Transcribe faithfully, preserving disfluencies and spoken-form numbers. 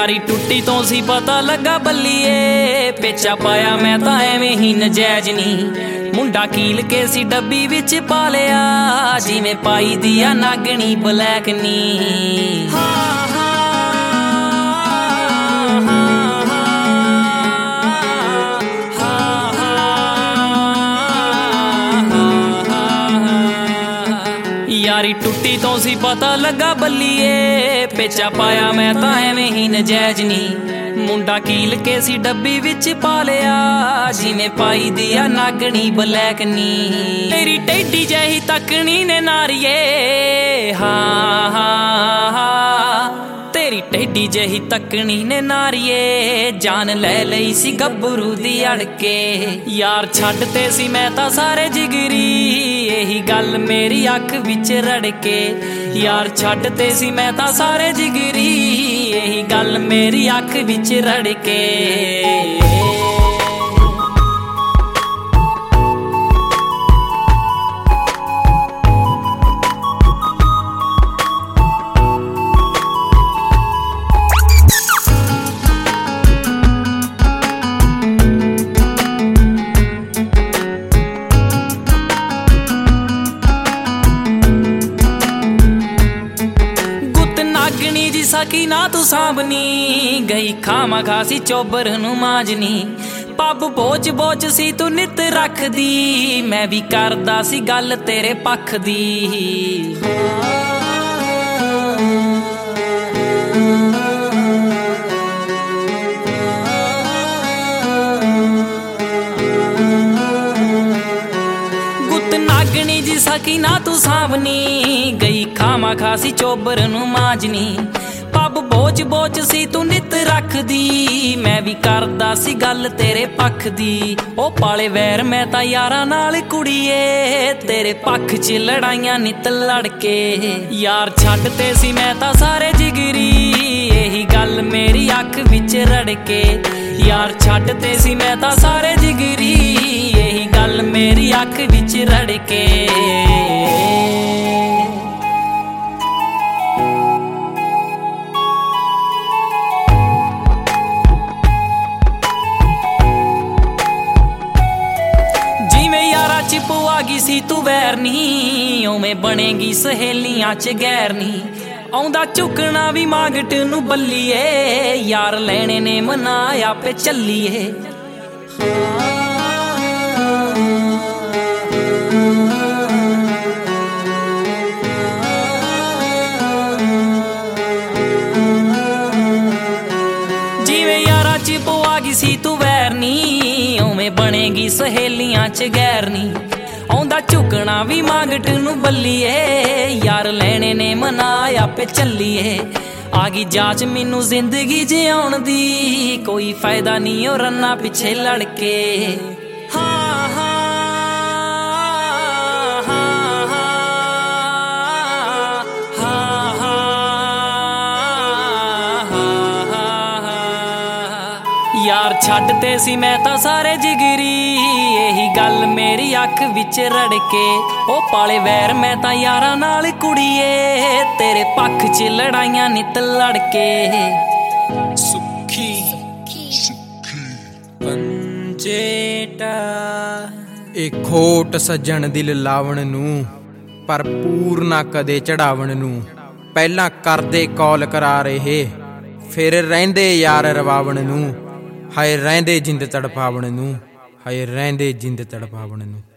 यारी टुट्टी तो सी पता लगा बल्लीए पेचा पाया मैं तां एवें ही नजैज नी मुंडा कील के सी डब्बी विच पा लिया जिवें पाई दिया नागनी ब्लैक नी। यारी टुट्टी तो सी पता लगा बल्लीए पेचा पाया मैं तां एवें ही नजैज नी मुंडा कील के सी डब्बी विच पा लिया जिवें पाई दिया नागनी ब्लैक नी। तेरी टेढ़ी जही तकनी ने नारिये हाँ हाँ हाँ तेरी टेढ़ी जही तकनी ने नारिये जान ले लई सी गब्बरू दी अड़के यार छड्डते सी मैं तां सारे जिगरी यही गल मेरी अख विच रड़के यार छड्डते सी मैं तां सारे जिगरी यही गल मेरी अख विच रड़के। नागनी जी सकी ना तू सांभनी गई खामा खासी चोबर नू मांजनी पब बोच बोच सी तू नित रख दी मैं भी करदा सी गल तेरे पक्ष दी। गुत नागनी जी सकी ना तू सांभनी गई खामा खासी चोबर नू मांजनी पब बोच बोच सी तू नित रख दी मैं भी करदा सी गल तेरे पक्ष दी। ओ पाले वैर मैं तां यारां नाल कुड़ीए तेरे पक्ष च लड़ाइयां नित लड़के यार छड्डते सी मैं तां सारे जिगरी यही गल मेरी अख विच रड़के यार छड्डते सी मैं तां सारे जिगरी यही गल मेरी अख विच रड़के। चिपवा गी सी तू वैरनी उवें बनेगी सहेलियां च गैरनी आउंदा झुकना भी मांगट नू बल्लीए यार लैने ने मनाया पे चलीए। जिवें यारा चिपवा गी सी तू वैरनी उवें बनेगी सहेलियां च गैरनी आउंदा झुकना भी मांगट नू बल्लीए यार लैने ने मनाया पे चलीए। आ गई जाच मैनू जिंदगी जिउण दी कोई फायदा नहीं ओ रन्ना पिछे लड़के हाँ हाँ यार छड्डते सी मैं तां सारे जिगरी यही गल मेरी अख विच रड़के ओ पाले वैर मैं तां यारां नाल कुड़ीए तेरे पक्ष च लड़ाइयां नित लड़के। सुखी पंजेटा ए खोट सज्जण दिल लावण नू पर पूरना कदे चढ़ावण नू पहला करदे कॉल करा रहे फिर रहिंदे यार रवावण नू हाय रहिंदे जिंद तड़पावण नू हाय रहिंदे जिंद तड़पावण नू।